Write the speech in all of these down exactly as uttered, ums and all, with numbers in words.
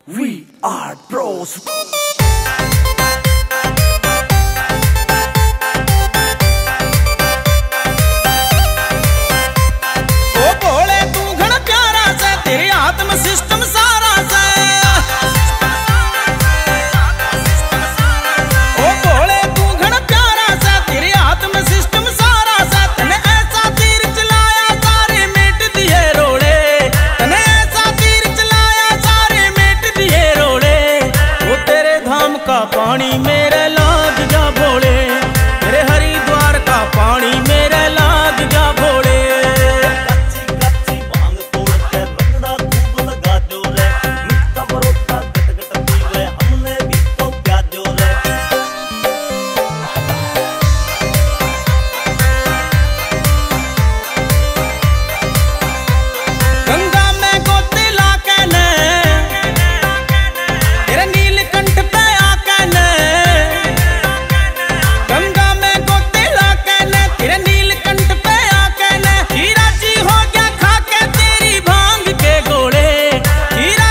We are bros. System सारा से ओ भोले तू घना प्यारा सा, तेरे आत्म सिस्टम सारा सा। तने ऐसा तीर चलाया सारे मिट दिए रोड़े, तने ऐसा तीर चलाया सारे मिट दिए रोड़े। वो तेरे धाम का पानी मेरे लाग जा भोले, तेरे हरिद्वार का पानी मेरे लाग जा भोले।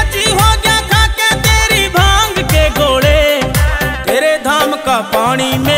पानी